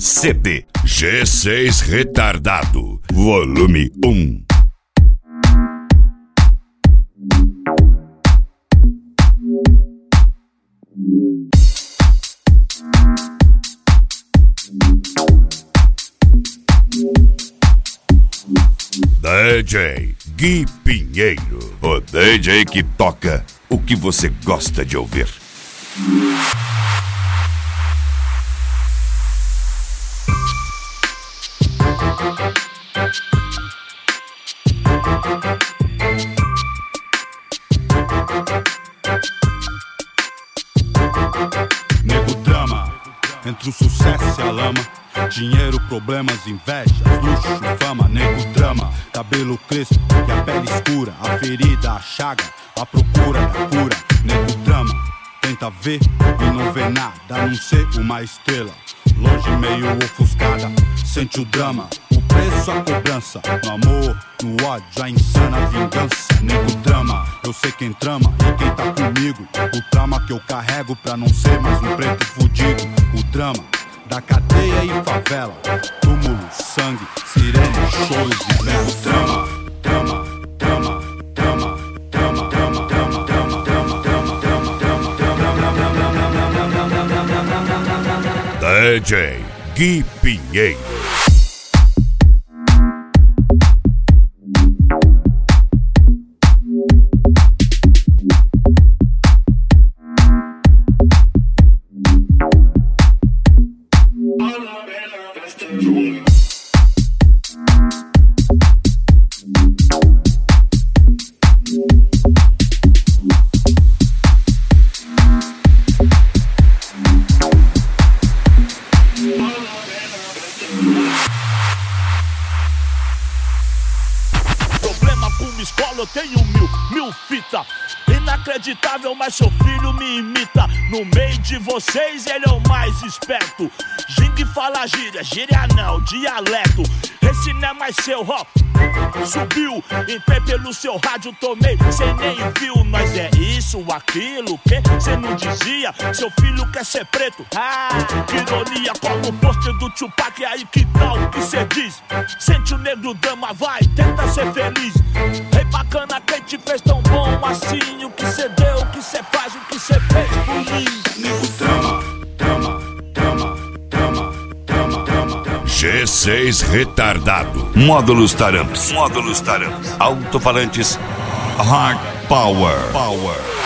CD G6 Retardado, volume 1. DJ Gui Pinheiro, o DJ que toca o que você gosta de ouvir. Nego drama, entre o sucesso e a lama. Dinheiro, problemas, invejas, luxo, fama. Nego drama, cabelo crespo e a pele escura. A ferida, a chaga, a procura da cura. Nego drama, tenta ver e não vê nada, a não ser uma estrela longe, meio ofuscada. Sente o drama, o preço, a cobrança. No amor, no ódio, a insana vingança. Nego drama, eu sei quem trama e quem tá comigo. O trauma que eu carrego pra não ser mais um preto fudido. O drama da cadeia e favela, túmulo, sangue, sirene, choros e velas. Drama, drama, drama, drama, drama, drama, drama, drama, drama, drama, drama, drama, drama. DJ Gui Pinheiro. Problema com uma escola, eu tenho mil fita. Inacreditável, mas seu filho me imita. No meio de vocês ele é o mais esperto. Gingue fala gíria, gíria não, dialeto. Esse não é mais seu, ó. Subiu, entrei pelo seu rádio, tomei, cê nem viu. Nós é isso, aquilo, que cê não dizia. Seu filho quer ser preto, que ironia. Como o pôster do Tupac, e aí que tal o que cê diz? Sente o negro drama, vai, tenta ser feliz. Ei, bacana, quem te fez tão bom assim? O que cê deu, o que cê faz, o que cê fez por mim? Nego drama, drama, drama, drama, drama, drama. G6 Retardado, módulos taramps, alto-falantes, hard power.